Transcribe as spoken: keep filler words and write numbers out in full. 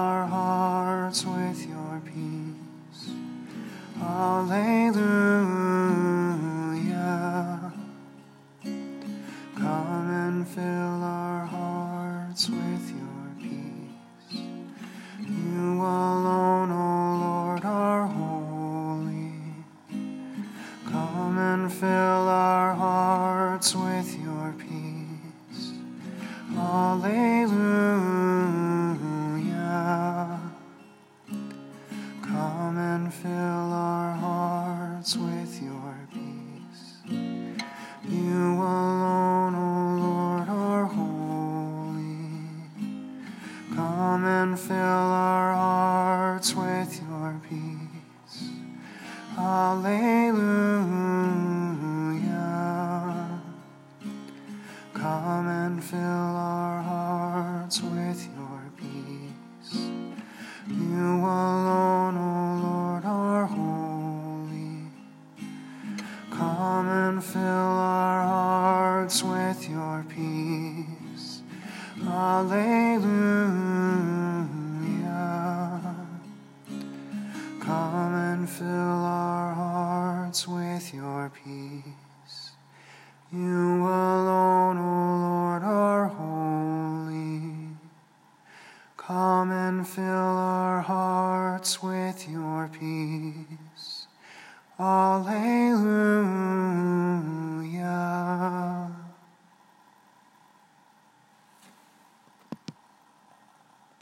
our hearts with your peace. Alleluia. Come and fill our hearts with your peace. You alone, O Lord, are holy. Come and fill our hearts with your peace. Alleluia. Come and fill our hearts with your peace. You alone, O Lord, are holy. Come and fill our hearts with your peace. Alleluia. Come and fill our hearts with your peace. You alone, O Lord, are holy. Come and fill our hearts with your peace. Alleluia. Come and fill our hearts with your peace. You alone, O Lord, are holy. Come and fill our hearts with your peace. Alleluia.